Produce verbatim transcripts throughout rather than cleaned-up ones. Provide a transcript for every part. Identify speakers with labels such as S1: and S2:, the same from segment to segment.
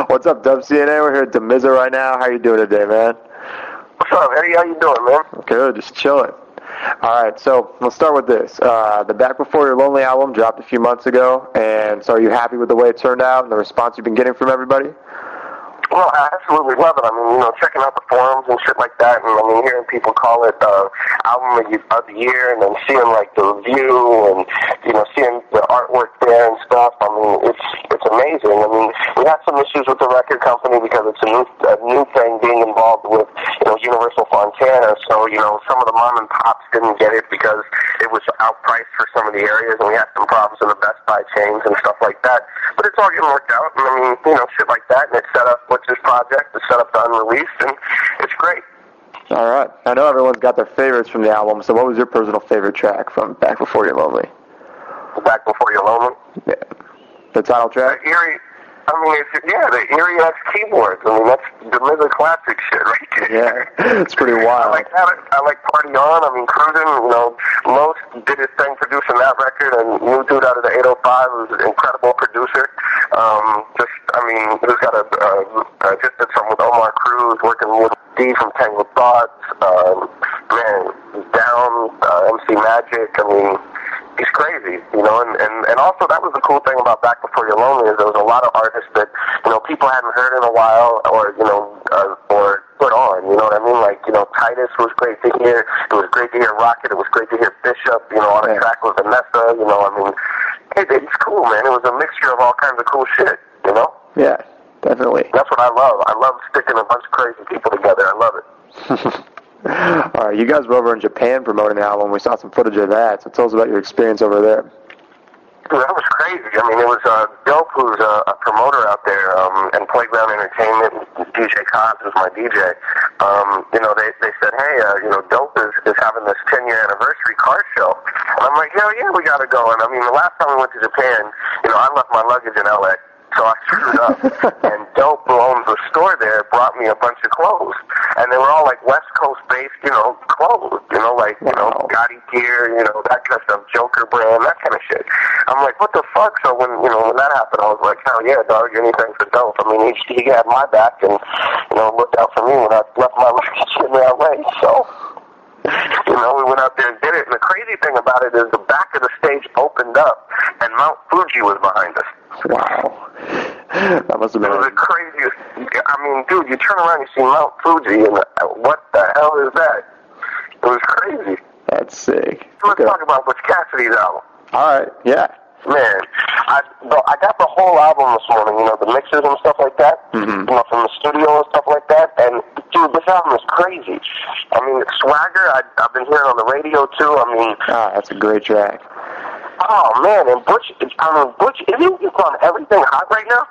S1: What's up, Dub C N A? We're here at Demiza right now. How you doing today, man?
S2: What's up, Eddie? How you doing, man?
S1: Good, just chilling. All right, so let's start with this. Uh, the Back Before You're Lonely album dropped a few months ago, and so are you happy with the way it turned out and the response you've been getting from everybody?
S2: Well, I absolutely love it. I mean, you know, checking out the forums and shit like that, and I mean, hearing people call it uh, album of the year, and then seeing like the review, and you know, seeing the artwork there and stuff. I mean, it's it's amazing. I mean, we had some issues with the record company because it's a new a new thing being involved with you know Universal Fontana. So you know, some of the mom and pops didn't get it because it was outpriced for some of the areas, and we had some problems in the Best Buy chains and stuff like that. But it's all getting worked out, and I mean, you know, shit like that, and it's set up with this project, it's set up to unreleased, and it's great.
S1: All right. I know everyone's got their favorites from the album, so what was your personal favorite track from Back Before You're Lonely?
S2: Back Before You're Lonely?
S1: Yeah. The title track?
S2: The Eerie, I mean, it's, yeah, the Eerie X keyboards. I mean, that's the Demiza classic shit right there.
S1: Yeah, it's pretty wild.
S2: I like that. I like Party On. I mean, Cruising, you know, Los did his thing producing that record, and new dude out of the eight oh five who's an incredible producer. Um, just, I mean, who's got a, uh, uh, just did something with Omar Cruz, working with D from Tangled Thoughts. Um, man, Down, uh, M C Magic. I mean, he's crazy, you know, and, and, and also that was the cool thing about Back Before You're Lonely is there was a lot of artists that, you know, people hadn't heard in a while or, you know, uh, or put on, you know what I mean? Like, you know, Titus was great to hear. It was great to hear Rocket. It was great to hear Bishop, you know, on a track with Vanessa, you know, I mean, it, it's cool, man. It was a mixture of all kinds of cool shit, you know?
S1: Yeah, definitely.
S2: That's what I love. I love sticking a bunch of crazy people together. I love it.
S1: All right, you guys were over in Japan promoting the album. We saw some footage of that, so tell us about your experience over there.
S2: Dude, that was crazy. I mean, it was uh, Dope, who's a, a promoter out there, um, and Playground Entertainment, D J Cobbs, who's my D J. Um, you know, they they said, hey, uh, you know, Dope is, is having this ten-year anniversary car show. And I'm like, hell yeah, we got to go. And I mean, the last time we went to Japan, you know, I left my luggage in L A, so I screwed up. And Dope, who owns a store there, brought me a bunch of clothes. And they were all like West Coast-based, you know, clothes. You know, like, you know, Gotti gear, you know, that kind of stuff, Joker brand, that kind of shit. I'm like, what the fuck? So when, you know, when that happened, I was like, hell yeah, dog, anything for Dope. I mean, he, he had my back and, you know, looked out for me when I left my luggage in L A. So, you know, we went out there and did it. And the crazy thing about it is the back of the stage opened up and Mount Fuji was behind us.
S1: Wow. That must have been...
S2: It was the craziest... I mean, dude, you turn around and you see Mount Fuji, and what the hell is that? It was crazy.
S1: That's sick.
S2: Let's
S1: okay.
S2: talk about Butch Cassidy's album.
S1: All right, yeah.
S2: Man, I the, I got the whole album this morning, you know, the mixes and stuff like that,
S1: mm-hmm.
S2: you know, from the studio and stuff like that, and, dude, this album is crazy. I mean, Swagger, I, I've been hearing on the radio, too. I mean...
S1: Ah, that's a great track.
S2: Oh, man, and Butch, I mean, Butch, isn't he on Everything Hot right now?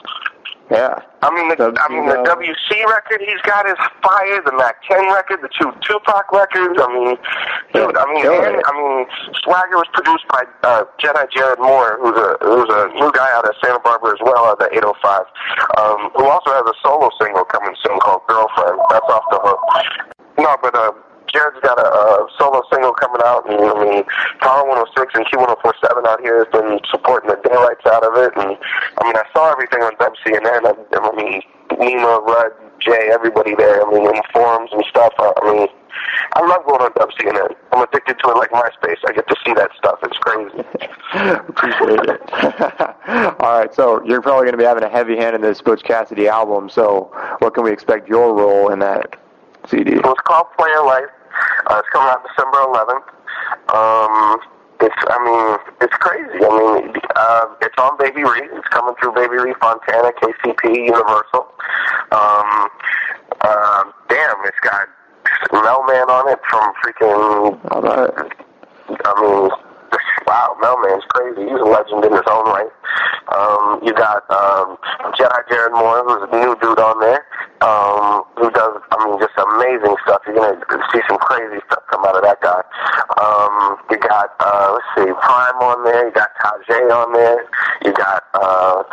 S1: Yeah.
S2: I mean, the, I mean, the W C record he's got is fire. The Mac ten record, the two Tupac records. I mean, dude. I mean, and, I mean, Swagger was produced by uh, Jedi Jared Moore, who's a who's a new guy out of Santa Barbara as well, out of the eight oh five, um, who also has a solo single coming soon called Girlfriend. That's off the hook. No, but uh, Jared's got a, a solo single coming out, and I mean, Power one oh six and Q one oh four seven out here has been supporting the daylights out of it, and I mean, I saw everything on W C N N. I, I mean, Nima, Rudd, Jay, everybody there. I mean, in the forums and stuff. I, I mean, I love going on W C N N. I'm addicted to it like MySpace. I get to see that stuff. It's crazy.
S1: Appreciate it. All right, so you're probably going to be having a heavy hand in this Butch Cassidy album. So, what can we expect your role in that C D?
S2: Well, it's called Player Life. Uh, it's coming out December eleventh. Um, it's, I mean, it's crazy. I mean, uh, it's on Baby Ree. It's coming through Baby Ree, Fontana, K C P, Universal. Um, uh, damn, it's got Melman on it from freaking...
S1: All right.
S2: I mean... Wow, Melman's crazy. He's a legend in his own right. Um, you got um, Jedi Jared Moore, who's a new dude on there, um, who does, I mean, just amazing stuff. You're going to see some crazy stuff come out of that guy. Um, you got, uh, let's see, Prime on there. You got Tajay on there. You got uh,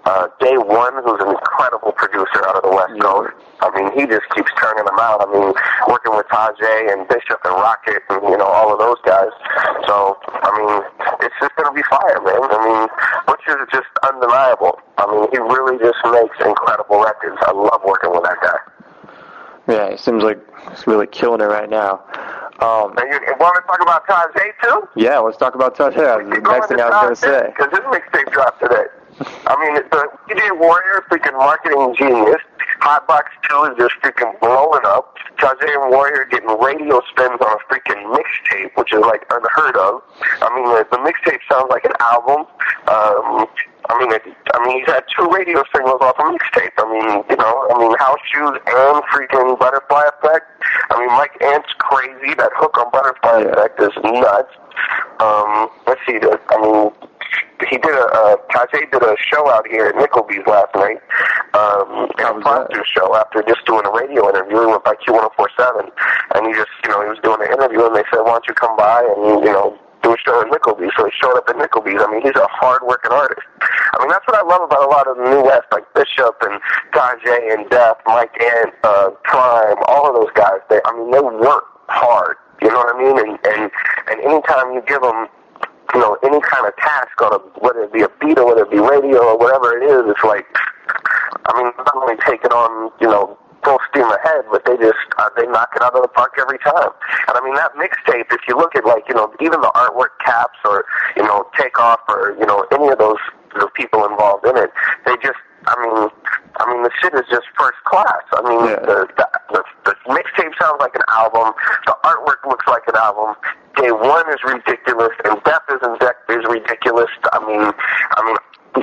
S2: uh, Day One, who's an incredible producer out of the West Coast. I mean, he just keeps turning them out. I mean, working with Tajay and Bishop and Rocket and, you know, all of those guys. So, I mean, it's just going to be fire, man. I mean, Butch is just undeniable. I mean, he really just makes incredible records. I love working with that guy.
S1: Yeah, it seems like he's really killing it right now. Um,
S2: and you, you want to talk about Tajay, too?
S1: Yeah, let's talk about Tajay. The next thing I was going to say.
S2: Because his mixtape dropped today. I mean, the D J Warrior, freaking marketing genius. Hotbox two is just freaking blowing up. Tajay and Warrior getting radio spins on a freaking mixtape, which is like unheard of. I mean, the, the mixtape sounds like an album. Um, I mean, it, I mean, he's had two radio singles off a mixtape. I mean, you know, I mean, House Shoes and freaking Butterfly Effect. I mean, Mike Ant's crazy. That hook on Butterfly
S1: yeah.
S2: Effect is nuts. Um, let's see. The, I mean. He did a, uh, Tajay did a show out here at Nickleby's last night, um, a impromptu show after just doing a radio interview. He went by Q one oh four seven, and he just, you know, he was doing an interview, and they said, why don't you come by and, you know, do a show at Nickleby's? So he showed up at Nickleby's. I mean, he's a hard-working artist. I mean, that's what I love about a lot of the New West, like Bishop and Tajay and Def, Mike Ant, uh, Prime, all of those guys. They, I mean, they work hard, you know what I mean? And, and, and anytime you give them, you know, any kind of task on a, whether it be a beat or whether it be radio or whatever it is, it's like, I mean, not only take it on, you know, full steam ahead, but they just, uh, they knock it out of the park every time. And I mean, that mixtape, if you look at, like, you know, even the artwork caps or, you know, Takeoff or, you know, any of those, those people involved in it, they just, I mean, I mean, the shit is just first class. I mean, yeah. the, the, the, the mixtape sounds like an album. The artwork looks like an album. Day One is ridiculous, and Def is, is ridiculous. I mean, I mean,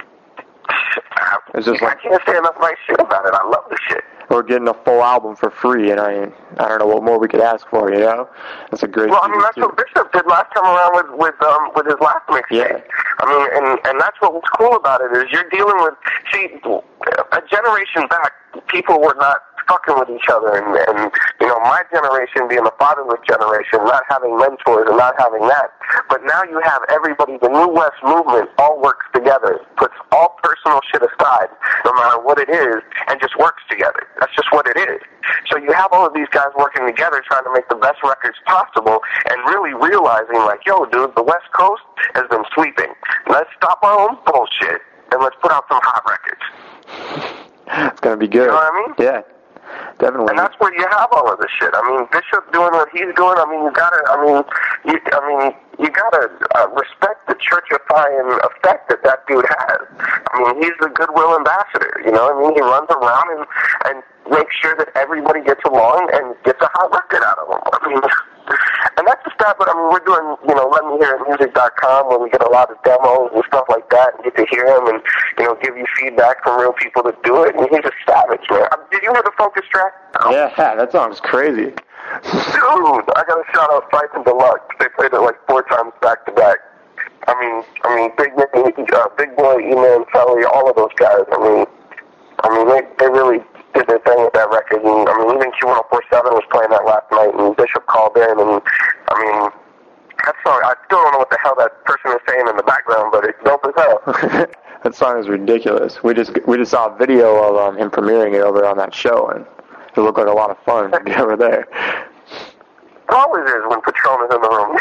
S1: it's just
S2: I
S1: like,
S2: can't say enough nice shit about it. I love the shit.
S1: We're getting a full album for free, and I I don't know what more we could ask for, you know? That's a great
S2: Well, I mean, that's what Bishop did last time around with with um with his last mixtape.
S1: Yeah.
S2: I mean, and and that's what was cool about it is you're dealing with, see, a generation back, people were not fucking with each other, and, and you know, my generation being the fatherless generation, not having mentors and not having that. But now you have everybody, the New West movement all works together, puts all personal shit aside, no matter what it is, and just works together. That's just what it is. So you have all of these guys working together trying to make the best records possible and really realizing, like, yo, dude, the West Coast has been sweeping. Let's stop our own bullshit and let's put out some hot records.
S1: It's going to be good.
S2: You know what I mean?
S1: Yeah. Definitely.
S2: And that's where you have all of this shit. I mean, Bishop doing what he's doing. I mean, you gotta. I mean, you. I mean, you gotta uh, respect the churchifying effect that that dude has. I mean, he's the goodwill ambassador. You know, I mean, he runs around and and makes sure that everybody gets along and gets a hot record out of them. I mean, and that's just that. But I mean, we're doing, you know, Let Me Hear It Music dot com where we get a lot of demos and stuff like that, and get to hear him and, you know, give you feedback from real people that do it. And he's a savage, man. I mean, did you hear the Focus track?
S1: Yeah, that song's crazy.
S2: Dude, I got to shout out Fight and Deluxe. They played it like four times back to back. I mean, I mean, Big uh, Big Boy, E-Man, Sully, all of those guys. I mean, I mean, they they really did their thing with that record. And I mean, even Q one oh four seven was playing that last night, and Bishop called in, and I mean, that song. I still don't know what the hell that person is saying in the background, but it's dope as hell.
S1: That song is ridiculous. We just we just saw a video of um, him premiering it over on that show, and it looked like a lot of fun to be over there.
S2: It always is when Patron is in the room.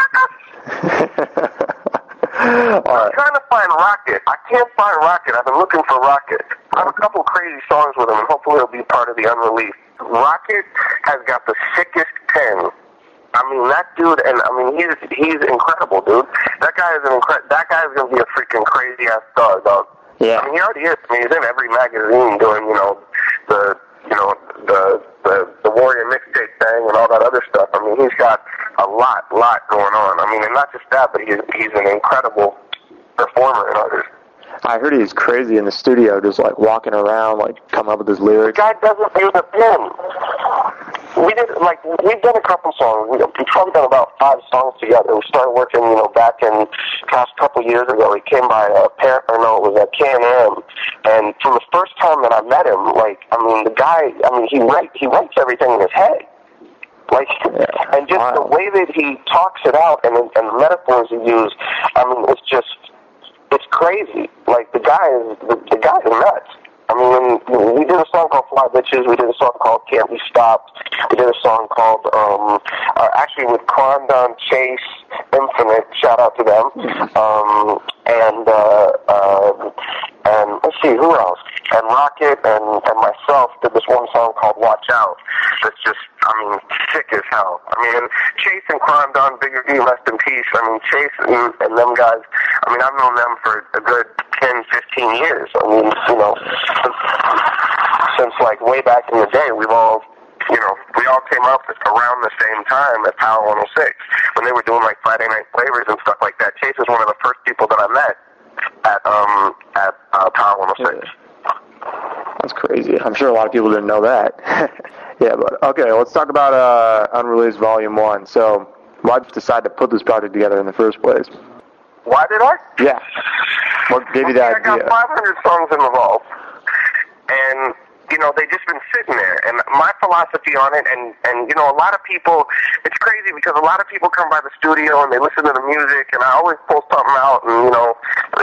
S2: I'm
S1: right.
S2: trying to find Rocket. I can't find Rocket. I've been looking for Rocket. I have a couple crazy songs with him, and hopefully it'll be part of the unreleased. Rocket has got the sickest pen. I mean, that dude, and I mean, he's he's incredible, dude. That guy is an incre- That guy is gonna be a freaking crazy ass star, dog.
S1: Yeah.
S2: I mean, he already is. I mean, he's in every magazine doing, you know, the you know the the the Warrior mixtape thing and all that other stuff. I mean, he's got a lot, lot going on. I mean, and not just that, but he's he's an incredible performer and artist.
S1: I heard he's crazy in the studio, just like walking around, like coming up with his lyrics.
S2: The guy doesn't use a pen. We did, like, we've done a couple songs. We, we've probably done about five songs together. We started working, you know, back in past couple years ago. He came by a pair, or no, it was a K and M. And from the first time that I met him, like, I mean, the guy, I mean, he write, he writes everything in his head. Like, yeah. And just wow. the way that he talks it out and, and the metaphors he uses, I mean, it's just, it's crazy. Like, the guy is, the, the guy is nuts. I mean, when we did a song called Fly Bitches, we did a song called Can't Be Stopped, we did a song called, um, uh, actually with Condon Chase, Infinite, shout out to them, um, and, uh, uh, and let's see, who else? And Rocket and, and myself did this one song called Watch Out. That's just, I mean, sick as hell. I mean, Chase and Condon, Bigger V, rest in peace. I mean, Chase and, and them guys, I mean, I've known them for a good ten, fifteen years. I mean, you know, since, since like way back in the day, we've all, you know, we all came up around the same time at Power one oh six when they were doing like Friday Night Flavors and stuff like that. Chase is one of the first people that I met at um at uh, Power one oh six.
S1: That's crazy. I'm sure a lot of people didn't know that. Yeah, but okay, let's talk about uh, Unreleased Volume One. So, why did you decide to put this project together in the first place?
S2: Why did I?
S1: Yeah. What gave you that
S2: okay, I
S1: idea?
S2: got five hundred songs in the vault, and you know, they just been sitting there. And my philosophy on it, and, and, you know, a lot of people, it's crazy because a lot of people come by the studio and they listen to the music, and I always pull something out and, you know,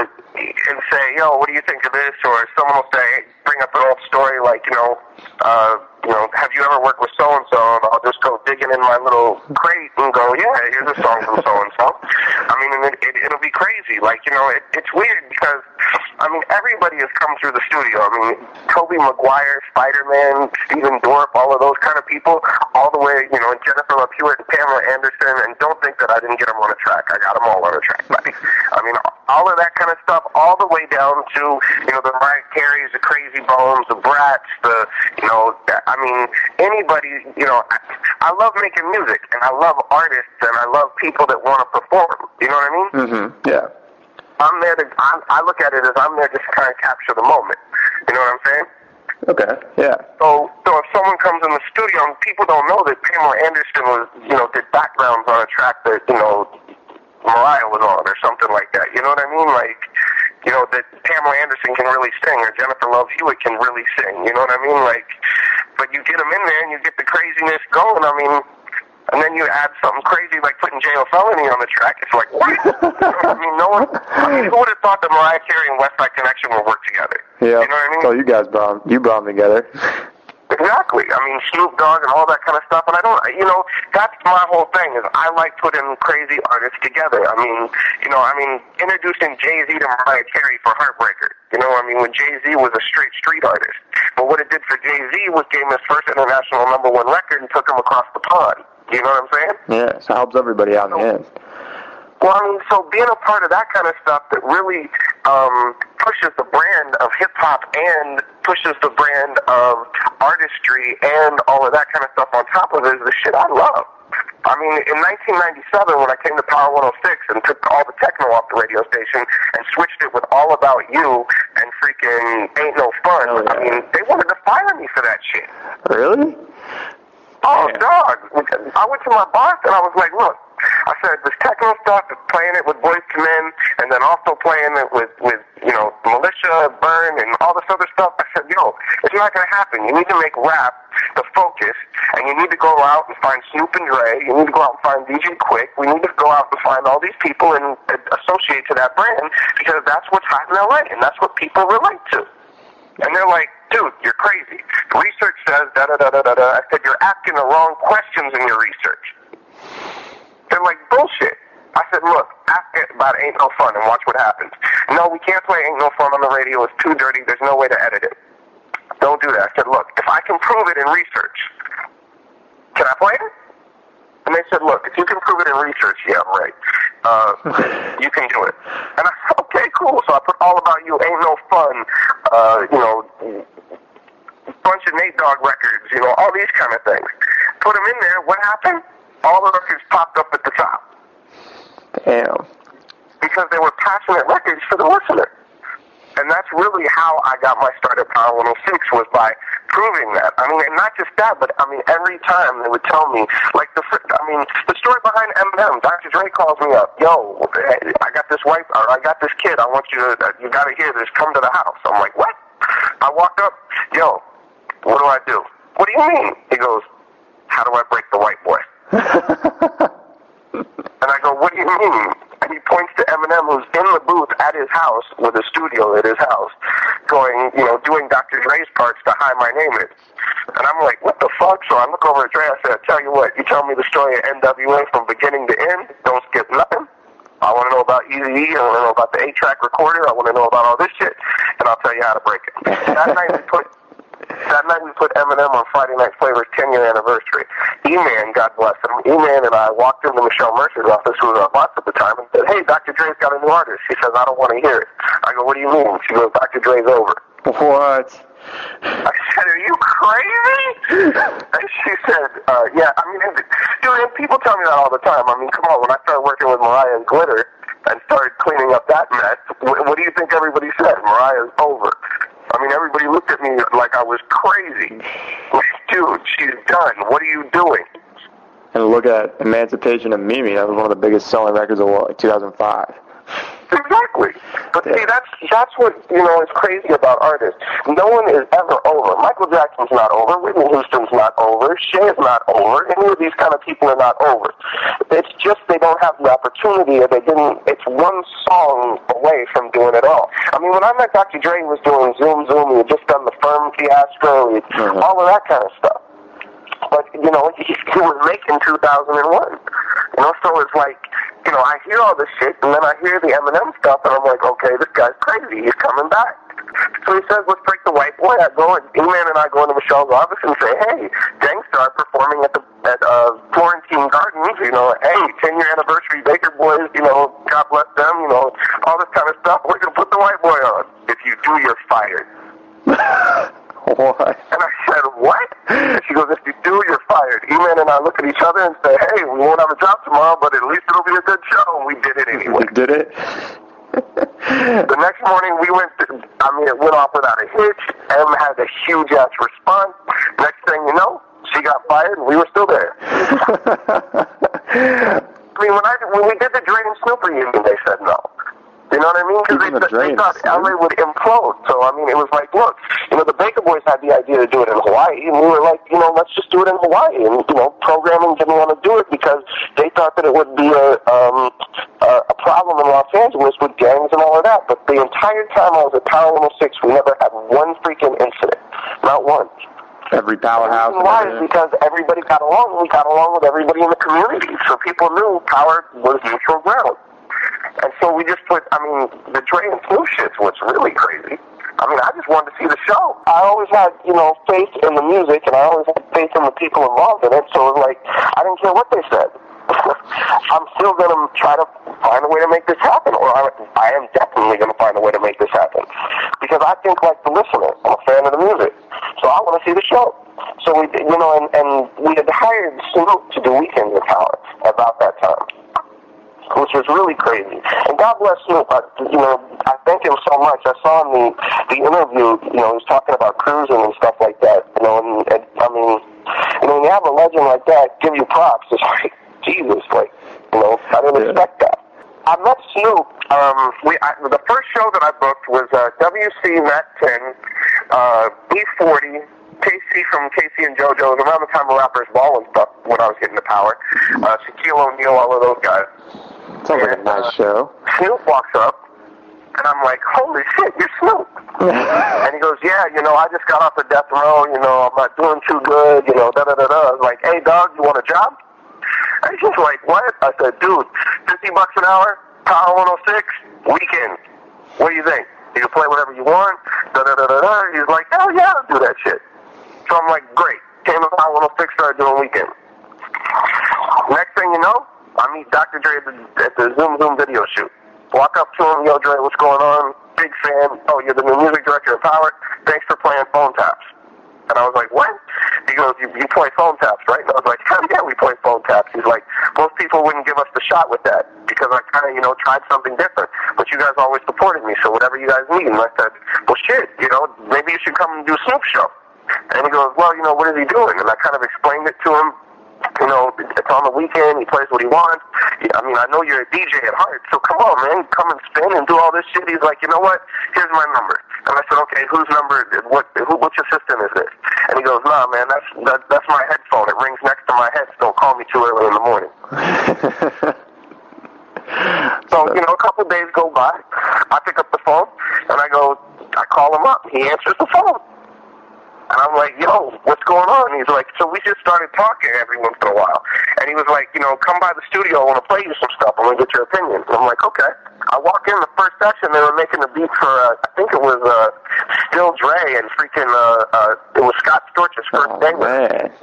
S2: and say, yo, what do you think of this? Or someone will say, bring up an old story like, you know, uh, you know, have you ever worked with so-and-so? And I'll just go digging in my little crate and go, yeah, here's a song from so-and-so. I mean, and it, it, it'll be crazy. Like, you know, it, it's weird because, I mean, everybody has come through the studio. I mean, Tobey Maguire, Spider-Man, Stephen Dorff, all of those kind of people, all the way, you know, Jennifer Love Hewitt and Pamela Anderson, and don't think that I didn't get them on a track. I got them all on a track, buddy. I mean, all of that kind of stuff, all the way down to, you know, the Mariah Careys, the Crazy Bones, the Brats, the, you know, I mean, anybody, you know, I, I love making music, and I love artists, and I love people that want to perform. You know what I mean?
S1: Mm-hmm. Yeah.
S2: I'm there to, I, I look at it as I'm there just to kind of capture the moment. You know what I'm saying?
S1: Okay, yeah.
S2: So, so if someone comes in the studio and people don't know that Pamela Anderson was, you know, did backgrounds on a track that, you know, Mariah was on or something like that. You know what I mean? Like, you know, that Pamela Anderson can really sing or Jennifer Love Hewitt can really sing. You know what I mean? Like, but you get them in there and you get the craziness going. I mean, and then you add something crazy like putting J O Felony on the track. It's like, what? I mean, no one, I mean, who would have thought that Mariah Carey and West Side Connection would work together?
S1: Yeah.
S2: You know what I mean?
S1: So you guys brought them, you brought them together.
S2: Exactly. I mean, Snoop Dogg and all that kind of stuff. And I don't, you know, that's my whole thing is I like putting crazy artists together. I mean, you know, I mean, introducing Jay-Z to Mariah Carey for Heartbreaker. You know, I mean, when Jay-Z was a straight street artist. But what it did for Jay-Z was gave him his first international number one record and took him across the pond. You know what I'm saying?
S1: Yeah, so it helps everybody out in the end.
S2: Well, I mean, so being a part of that kind of stuff that really um, pushes the brand of hip-hop and pushes the brand of artistry and all of that kind of stuff on top of it is the shit I love. I mean, in nineteen ninety-seven, when I came to Power one oh six and took all the techno off the radio station and switched it with All About You and freaking Ain't No Fun, oh, yeah. I mean, they wanted to fire me for that shit.
S1: Really?
S2: Oh,
S1: yeah.
S2: dog. I went to my boss and I was like, look, I said, this techno stuff, playing it with Boyz two Men, and then also playing it with, with, you know, Militia, Burn, and all this other stuff. I said, yo, it's not going to happen. You need to make rap the focus, and you need to go out and find Snoop and Dre. You need to go out and find D J Quick. We need to go out and find all these people and uh, associate to that brand, because that's what's hot in L A, and that's what people relate to. And they're like, dude, you're crazy. The research says da-da-da-da-da-da. I said, you're asking the wrong questions in your research. They're like, bullshit. I said, look, ask it about Ain't No Fun and watch what happens. No, we can't play Ain't No Fun on the radio. It's too dirty. There's no way to edit it. Don't do that. I said, look, if I can prove it in research, can I play it? And they said, look, if you can prove it in research, yeah, right. Uh, you can do it. And I said, okay, cool. So I put All About You, Ain't No Fun, uh, you know, bunch of Nate Dogg records, you know, all these kind of things. Put them in there. What happened? All the records popped up at the top.
S1: Damn.
S2: Because they were passionate records for the listener. And that's really how I got my start at Power one oh six, was by proving that. I mean, and not just that, but I mean, every time they would tell me, like the, I mean, the story behind Eminem, Doctor Dre calls me up, yo, I got this wife, or I got this kid, I want you to, you got to hear this, come to the house. I'm like, what? I walked up, yo, what do I do? What do you mean? He goes, how do I break the white boy? And I go, what do you mean? and he points to Eminem, who's in the booth at his house, with a studio at his house, going, you know, doing Doctor Dre's parts to Hi, My Name Is. And I'm like, what the fuck? So I look over at Dre, I said, tell you what, you tell me the story of N W A from beginning to end, don't skip nothing. I want to know about Eazy-E, I want to know about the eight-track recorder, I want to know about all this shit, and I'll tell you how to break it. That night we put that night we put Eminem on Friday Night Flavor's ten-year anniversary. E-Man, God bless him, E-Man and I walked into Michelle Mercer's office, who was our boss at the time, and said, hey, Doctor Dre's got a new artist. She says, I don't want to hear it. I go, what do you mean? She goes, Doctor Dre's over.
S1: What?
S2: I said, are you crazy? And she said, uh, yeah, I mean, and, dude, and people tell me that all the time. I mean, come on, when I started working with Mariah and Glitter and started cleaning up that mess, what, what do you think everybody said? Mariah's over. I mean, everybody looked at me like I was crazy. Like, dude, she's done. What are you doing?
S1: And look at Emancipation of Mimi. That was one of the biggest selling records of like two thousand five.
S2: Exactly. But
S1: yeah.
S2: see, that's that's what, you know, is crazy about artists. No one is ever over. Michael Jackson's not over. Whitney Houston's not over. Cher's not over. Any of these kind of people are not over. It's just they don't have the opportunity, or they didn't. It's one song away from doing it all. I mean, when I met Doctor Dre, he was doing Zoom Zoom. He had just done the Firm fiasco. He, mm-hmm. all of that kind of stuff. But, you know, he, he was making two thousand one. You know, so it's like, you know, I hear all this shit, and then I hear the Eminem stuff, and I'm like, okay, this guy's crazy. He's coming back. So he says, let's break the white boy. I go, and E-Man and I go into Michelle's office and say, hey, Gangstar performing at the at uh, Florentine Gardens, you know, hey, ten-year anniversary Baker Boys, you know, God bless them, you know, all this kind of stuff. We're going to put the white boy on. If you do, you're fired.
S1: What?
S2: And I said, what? And she goes, if you do, you're fired. E-Man and I look at each other and say, hey, we won't have a job tomorrow, but at least it'll be a good show. And we did it anyway.
S1: You did it?
S2: The next morning, we went, to, I mean, it went off without a hitch. Em had a huge-ass response. Next thing you know, she got fired, and we were still there. I mean, when, I, when we did the Dre and Snoop reunion, they said no. You know what I mean? Because they, they thought L A would implode. So, I mean, it was like, look, you know, the Baker Boys had the idea to do it in Hawaii, and we were like, you know, let's just do it in Hawaii. And, you know, programming didn't want to do it because they thought that it would be a, um, a, a problem in Los Angeles with gangs and all of that. But the entire time I was at Power one oh six, we never had one freaking incident. Not one.
S1: Every powerhouse.
S2: The reason why is because everybody got along, and we got along with everybody in the community. So people knew Power was neutral ground. And so we just put, I mean, the Dre and Snoop shit's what's really crazy. I mean, I just wanted to see the show. I always had, you know, faith in the music, and I always had faith in the people involved in it, so it was like, I didn't care what they said. I'm still going to try to find a way to make this happen, or I, I am definitely going to find a way to make this happen. Because I think like the listener. I'm a fan of the music. So I want to see the show. So we, you know, and, and we had hired Snoop to do Weekends with Power about that time, which was really crazy. And God bless Snoop. I, you know, I thank him so much. I saw in the, the interview, you know, he was talking about cruising and stuff like that. You know, and, and I mean, you know, when you have a legend like that, give you props. It's like, Jesus, like, you know, I didn't yeah. expect that. I met Snoop. Um, we I, the first show that I booked was uh, W C Mac ten, uh, B forty, K C from K C and JoJo. It was around the time of Rapper's Ball and stuff when I was getting to Power. Uh, Shaquille O'Neal, all of those guys.
S1: Sounds like a nice uh, show.
S2: Snoop walks up, and I'm like, holy shit, you're Snoop. And he goes, yeah, you know, I just got off the death row, you know, I'm not doing too good, you know, da-da-da-da. I was like, hey, dog, you want a job? And he's like, what? I said, dude, fifty bucks an hour, Power one oh six, weekend. What do you think? You can play whatever you want, da-da-da-da-da. He's like, hell yeah, I'll do that shit. So I'm like, great. Came to Power one oh six, started doing weekend. Next thing you know, I meet Doctor Dre at the, at the Zoom Zoom video shoot. Walk up to him, yo, Dre, what's going on? Big fan. Oh, you're the new music director of Power. Thanks for playing Phone Taps. And I was like, what? He goes, you, you play Phone Taps, right? And I was like, hell yeah, we play Phone Taps. He's like, most people wouldn't give us the shot with that because I kind of, you know, tried something different. But you guys always supported me, so whatever you guys need. And I said, well, shit, you know, maybe you should come and do Snoop Show. And he goes, well, you know, what is he doing? And I kind of explained it to him. You know, it's on the weekend, he plays what he wants. I mean, I know you're a D J at heart, so come on, man, come and spin and do all this shit. He's like, you know what, here's my number. And I said, okay, whose number, what, who, which assistant is this? And he goes, nah, man, that's that, that's my headphone. It rings next to my head, so don't call me too early in the morning.
S1: So
S2: I'm like, yo, what's going on? And he's like, so we just started talking every once in a while. And he was like, you know, come by the studio. I want to play you some stuff. I want to get your opinion. And I'm like, okay. I walk in the first session. They were making a beat for, uh, I think it was uh, Still Dre and freaking, uh, uh, it was Scott Storch's first
S1: Oh,
S2: day with
S1: man.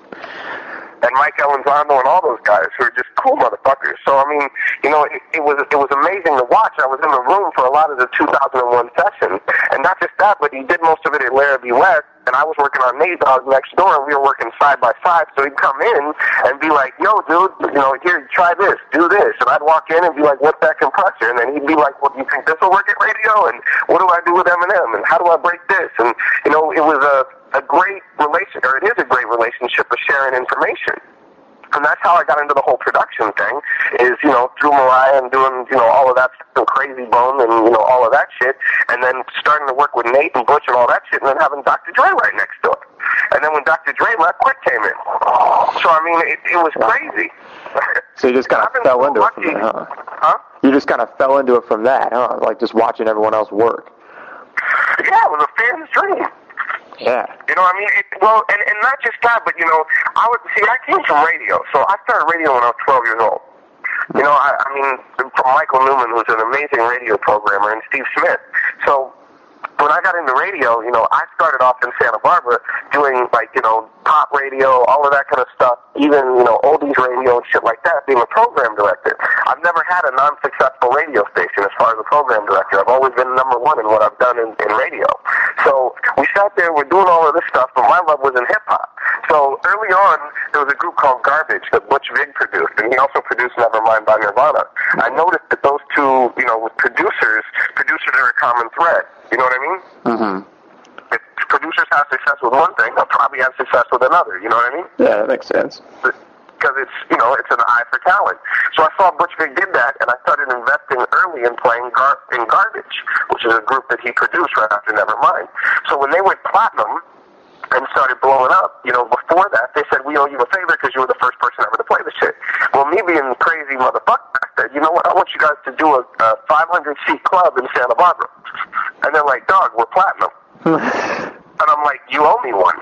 S2: and Mike Elizondo and all those guys who are just cool motherfuckers. So I mean, you know, it, it was it was amazing to watch. I was in the room for a lot of the two thousand one sessions, and not just that, but he did most of it at Larrabee West, and I was working on Nate Dogg next door, and we were working side by side. So he'd come in and be like, "Yo, dude, you know, here, try this, do this," and I'd walk in and be like, "What's that compressor?" And then he'd be like, "Well, do you think this will work at radio? And what do I do with Eminem? And how do I break this?" And you know, it was a a great relation, or it is a great relationship of sharing information. And that's how I got into the whole production thing, is, you know, through Mariah and doing, you know, all of that stuff, and Crazy Bone and, you know, all of that shit, and then starting to work with Nate and Butch and all that shit, and then having Doctor Dre right next door. And then when Doctor Dre left, Quick came in. So, I mean, it, it was crazy.
S1: So you just kind of fell into it from there, huh?
S2: Huh?
S1: You just kind of fell into it from that, huh? Like just watching everyone else work.
S2: Yeah, it was a fan's dream.
S1: Yeah.
S2: You know what I mean? It, well, and, and not just that, but, you know, I would see, I came from radio. So I started radio when I was twelve years old. You know, I, I mean, from Michael Newman, who's an amazing radio programmer, and Steve Smith. So when I got into radio, you know, I started off in Santa Barbara doing, like, you know, pop radio, all of that kind of stuff, even, you know, oldies radio and shit like that, being a program director. I've never had a non-successful radio station as far as a program director. I've always been number one in what I've done in, in radio. So we sat there, we're doing all of this stuff, but my love was in hip-hop. So early on, there was a group called Garbage that Butch Vig produced, and he also produced Nevermind by Nirvana. I noticed that those two, you know, with producers, producers are a common thread. You know what I mean?
S1: Mm-hmm.
S2: If producers have success with one thing, they'll probably have success with another. You know what I mean?
S1: Yeah, that makes sense.
S2: Because it's, you know, it's an eye for talent. So I saw Butch Vig did that, and I started investing early in playing gar- in Garbage, which is a group that he produced right after Nevermind. So when they went platinum and started blowing up, you know, before that, they said, "We owe you a favor because you were the first person ever to play the shit." Well, me being crazy motherfucker, I said, "You know what? I want you guys to do a, a five hundred seat club in Santa Barbara." And they're like, "Dog, we're platinum." And I'm like, "You owe me one."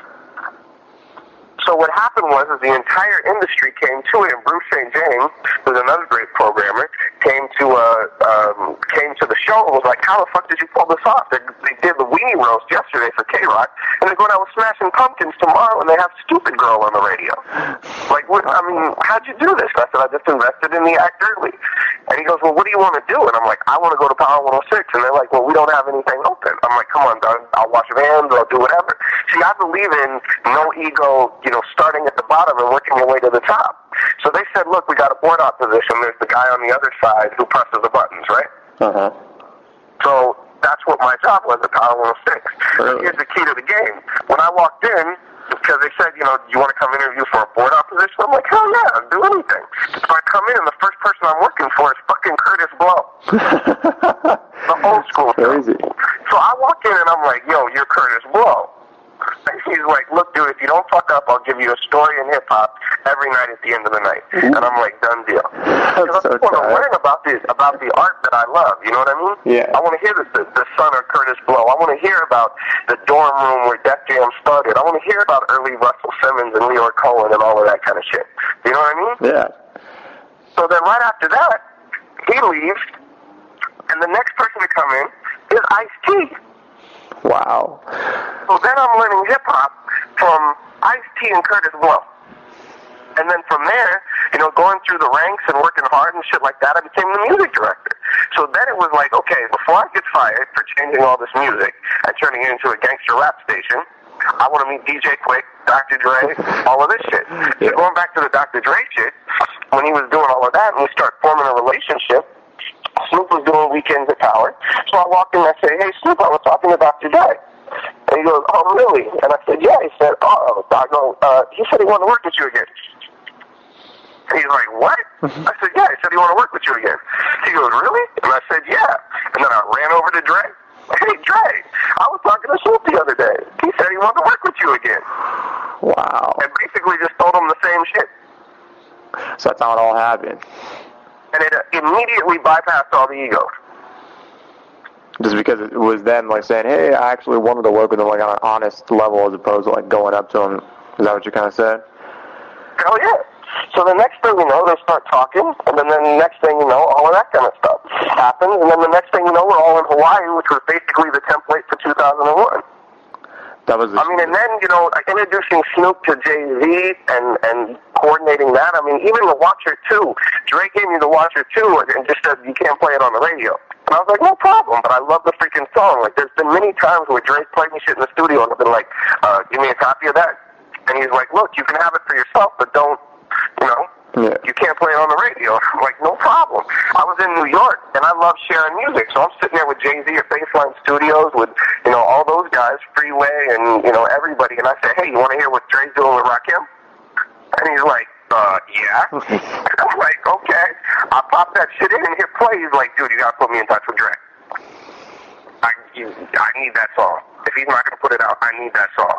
S2: So what happened was is the entire industry came to it, and Bruce Saint James, who's another great programmer, came to uh, um, came to the show and was like, "How the fuck did you pull this off? They, they did the weenie roast yesterday for K-Rock, and they're going out with Smashing Pumpkins tomorrow, and they have Stupid Girl on the radio. Like, what? I mean, how'd you do this?" And I said, "I just invested in the act early." And he goes, "Well, what do you want to do?" And I'm like, "I want to go to Power one oh six." And they're like, "Well, we don't have anything open." I'm like, "Come on, Doug. I'll wash vans. I'll do whatever." See, I believe in no ego, you know, starting at the bottom and working your way to the top. So they said, "Look, we got a board op position. There's the guy on the other side who presses the buttons, right?"
S1: Uh-huh.
S2: So that's what my job was at Power one oh six.
S1: Really?
S2: But here's the key to the game. When I walked in, because they said, you know, "You want to come interview for a board op position?" I'm like, "Hell yeah, I'll do anything." So I come in, and the first person I'm working for is fucking Curtis Blow. The old school
S1: Crazy.
S2: stuff. So I walk in, and I'm like, "Yo, you're Curtis Blow." And he's like, "Look, dude, if you don't fuck up, I'll give you a story in hip-hop every night at the end of the night." And I'm like, "Done deal." Because
S1: so
S2: I want to
S1: tired.
S2: learn about this, about the art that I love. You know what I mean?
S1: Yeah.
S2: I want to hear the, the, the son of Curtis Blow. I want to hear about the dorm room where Def Jam started. I want to hear about early Russell Simmons and Leroy Cohen and all of that kind of shit. You know what I mean?
S1: Yeah.
S2: So then right after that, he leaves, and the next person to come in is Ice-T.
S1: Wow.
S2: So then I'm learning hip-hop from Ice-T and Curtis Blow. And then from there, you know, going through the ranks and working hard and shit like that, I became the music director. So then it was like, okay, before I get fired for changing all this music and turning it into a gangster rap station, I want to meet D J Quick, Doctor Dre, all of this shit.
S1: Yeah.
S2: So going back to the Doctor Dre shit, when he was doing all of that and we start forming a relationship, Snoop was doing weekends at Power. So I walked in and I said, "Hey, Snoop, I was talking to Doctor Dre." And he goes, "Oh, really?" And I said, "Yeah." He said, "Oh, Doc, no, uh, he said he wanted to work with you again." And he's like, "What?" I said, "Yeah." He said he wanted to work with you again. He goes, "Really?" And I said, "Yeah." And then I ran over to Dre. "Hey, Dre, I was talking to Snoop the other day. He said he wanted to work with you again."
S1: Wow.
S2: And basically just told him the same shit.
S1: So that's how it all happened.
S2: And it uh, immediately bypassed all the egos.
S1: Just because it was them like saying, hey, I actually wanted to work with them like on an honest level as opposed to like going up to them. Is that what you kind of said?
S2: Hell yeah. So the next thing you know, they start talking, and then the next thing you know, all of that kind of stuff happens, and then the next thing you know, we're all in Hawaii, which was basically the template for two thousand one.
S1: That was.
S2: I mean, and then, you know, introducing Snoop to Jay-Z and, and coordinating that. I mean, even the Watcher two, Drake gave me the Watcher two and just said, you can't play it on the radio. And I was like, no problem, but I love the freaking song. Like, there's been many times where Drake played me shit in the studio, and I've been like, uh, give me a copy of that. And he's like, look, you can have it for yourself, but don't, you know, yeah. you can't play it on the radio. I'm like, no problem. I was in New York, and I love sharing music, so I'm sitting there with Jay-Z at Baseline Studios with, you know, all those guys, Freeway and, you know, everybody, and I said, hey, you want to hear what Dre's doing with Rakim? And he's like, uh, yeah. I'm like, okay. I pop that shit in and hit play. He's like, dude, you got to put me in touch with Dre. I, you, I need that song. If he's not going to put it out, I need that song.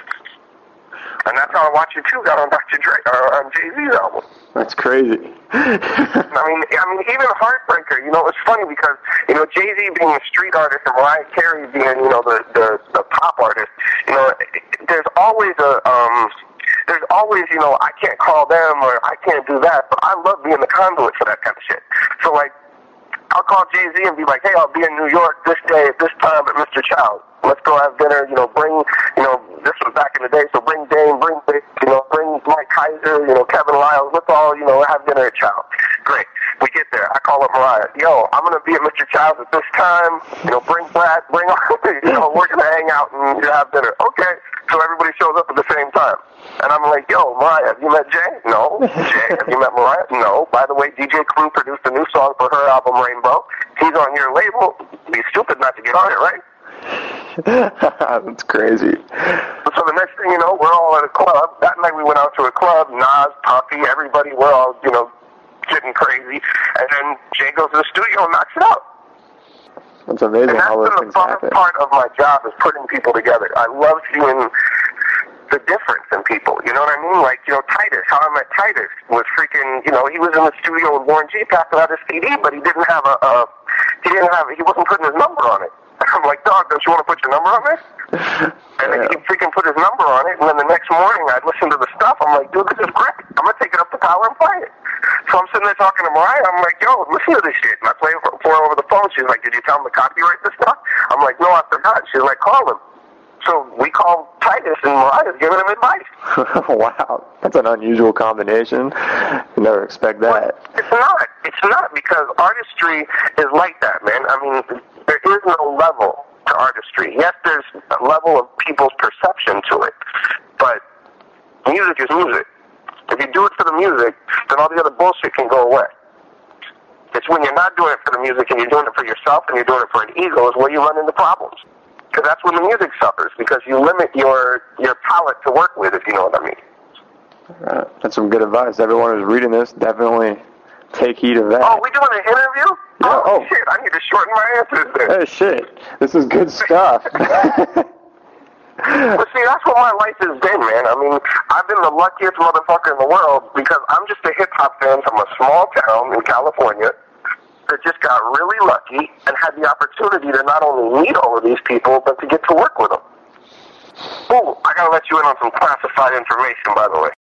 S2: And that's how I Watch It Too got on Doctor Dre, uh, on Jay-Z's album.
S1: That's crazy.
S2: I mean, I mean, even Heartbreaker, you know, it's funny because, you know, Jay-Z being a street artist and Mariah Carey being, you know, the, the, the pop artist, you know, there's always a, um, there's always, you know, I can't call them or I can't do that, but I love being the conduit for that kind of shit. So, like, I'll call Jay-Z and be like, hey, I'll be in New York this day at this time at Mister Child. Let's go have dinner, you know, bring, you know, this was back in the day, so bring Dame, bring, you know, bring Mike Kaiser, you know, Kevin Lyles, let's all, you know, have dinner at Child. Great. We get there. I call up Mariah. Yo, I'm going to be at Mister Child's at this time. You know, bring Brad, bring all, you know, we're going to hang out and have dinner. Okay. So everybody shows up at the same time. And I'm like, yo, Mariah, have you met Jay? No. Jay, have you met Mariah? No. By the way, D J Clue produced a new song for her album, Rainbow. He's on your label. Be stupid not to get on it, right?
S1: That's crazy.
S2: So the next thing you know, we're all at a club. That night we went out to a club. Nas, Puffy, everybody, we're all, you know, getting crazy. And then Jay goes to the studio and knocks it out.
S1: That's amazing
S2: and that's
S1: how those
S2: been
S1: things
S2: the fun
S1: happen.
S2: part of my job is putting people together. I love seeing the difference in people. You know what I mean? Like, you know, Titus, how I met Titus was freaking, you know, he was in the studio with Warren G passing out his C D, but he didn't have a, a he didn't have, he wasn't putting his number on it. I'm like, dog, don't you want to put your number on this? And yeah. He freaking put his number on it, and then the next morning I'd listen to the stuff. I'm like, dude, this is great. I'm going to take it up to power and play it. So I'm sitting there talking to Mariah. I'm like, yo, listen to this shit. And I play it for her over the phone. She's like, did you tell him to copyright this stuff? I'm like, no, I forgot. She's like, call him. So we call Titus, and Mariah's giving him advice.
S1: Wow. That's an unusual combination. You never expect that.
S2: Well, it's not. It's not, because artistry is like that, man. I mean, there is no level to artistry. Yes, there's a level of people's perception to it, but music is music. If you do it for the music, then all the other bullshit can go away. It's when you're not doing it for the music and you're doing it for yourself and you're doing it for an ego is where you run into problems. Because that's when the music suffers, because you limit your, your palette to work with, if you know what I mean.
S1: Right. That's some good advice. Everyone who's reading this, definitely take heed of that.
S2: Oh, we doing an interview?
S1: Yeah.
S2: Oh, oh, shit, I need to shorten my answers then.
S1: Hey, shit. This is good stuff.
S2: But see, that's what my life has been, man. I mean, I've been the luckiest motherfucker in the world because I'm just a hip-hop fan from a small town in California that just got really lucky and had the opportunity to not only meet all of these people, but to get to work with them. Ooh, I gotta let you in on some classified information, by the way.